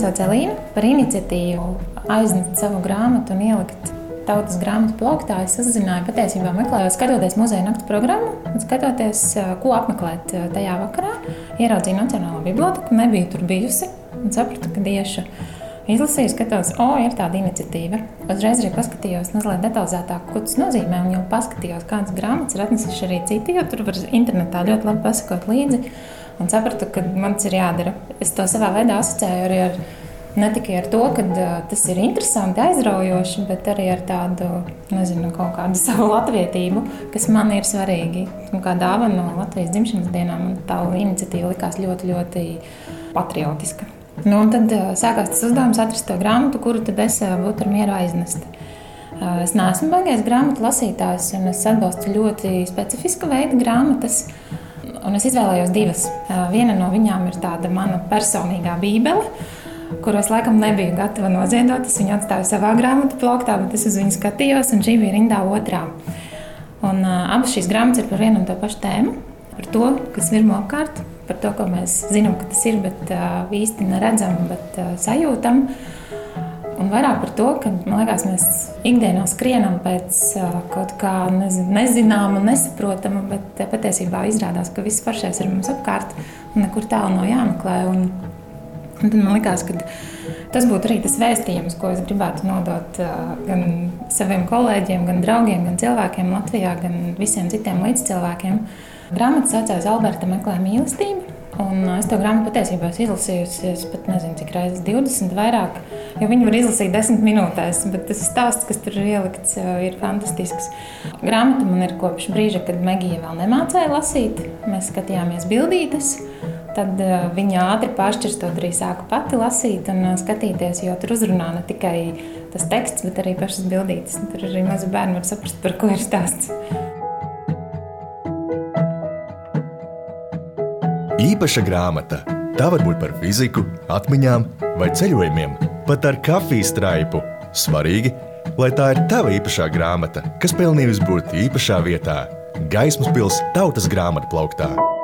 Mani sauc Elīna. Par iniciatīvu aiznest savu grāmatu un ielikt tautas grāmatu plauktā es uzzināju patiesībā meklējot, skatoties muzeja naktu programmu un skatoties, ko apmeklēt tajā vakarā. Ieraudzīju Nacionālo biblioteku, nebiju tur bijusi un sapratu, ka iešu. Izlasīju, skatos, ir tāda iniciatīva. Uzreiz arī paskatījos mazliet detalizētāk, ko tas nozīmē, un jau paskatījos, kādas grāmatas ir atnesuši arī citi, jo tur var internetā ļoti labi pasakot līdzi, un sapratu, ka man tas ir jādara. Es to savā veidā asociēju arī ne tikai ar to, ka tas ir interesanti, aizraujoši, bet arī ar tādu, kaut kādu savu latvietību, kas man ir svarīgi. Un kā dāvana no Latvijas dzimšanas dienām, man tā iniciatīva likās ļoti, ļoti patriotiska. Un tad sākās tas uzdevums atrast to grāmatu, kuru tad es būtu ar mieru aiznest. Es neesmu baigais grāmatu lasītājs, un es atbalstu ļoti specifiska veida grāmatas. Un es izvēlējos divas. Viena no viņām ir tāda mana personīgā bībele, kuru es laikam nebiju gatava noziedot. Es viņu atstāju savā grāmatu plauktā, bet es uz viņu skatījos, un šī bija rindā otrā. Un abas šīs grāmatas ir par vienu un to pašu tēmu, par to, kas virmo apkārt, par to, ko mēs zinām, ka tas ir, bet īsti neredzam, bet sajūtam. Un vairāk par to, ka, man liekas, mēs ikdienā skrienam pēc kaut kā nezināma, nesaprotama, bet patiesībā izrādās, ka viss paršais ir mums apkārt un nekur tālu nav jāmeklē. Un tad man likās, ka tas būtu arī tas vēstījums, ko es gribētu nodot gan saviem kolēģiem, gan draugiem, gan cilvēkiem Latvijā, gan visiem citiem līdzcilvēkiem. Grāmata saucās Alberta meklē mīlestību, un es to grāmatu patiesībā izlasījusi, es pat nezinu, cik reizes 20 vairāk, jo viņu var izlasīt 10 minūtēs, bet tas stāsts, kas tur ir ielikts, ir fantastisks. Grāmata man ir kopš brīža, kad Megija vēl nemācēja lasīt, mēs skatījāmies bildītes, tad viņa ātri pāršķirstot arī sāku pati lasīt un skatīties, jo tur uzrunā ne tikai tas teksts, bet arī pašas bildītes. Tur arī mazi bērni var saprast, par ko ir stāsts. Īpaša grāmata. Tā var būt par fiziku, atmiņām vai ceļojumiem, pat ar kafijas traipu. Svarīgi, lai tā ir tava īpašā grāmata, kas pelnījusi būt īpašā vietā. Gaismas pils tautas grāmatu plauktā.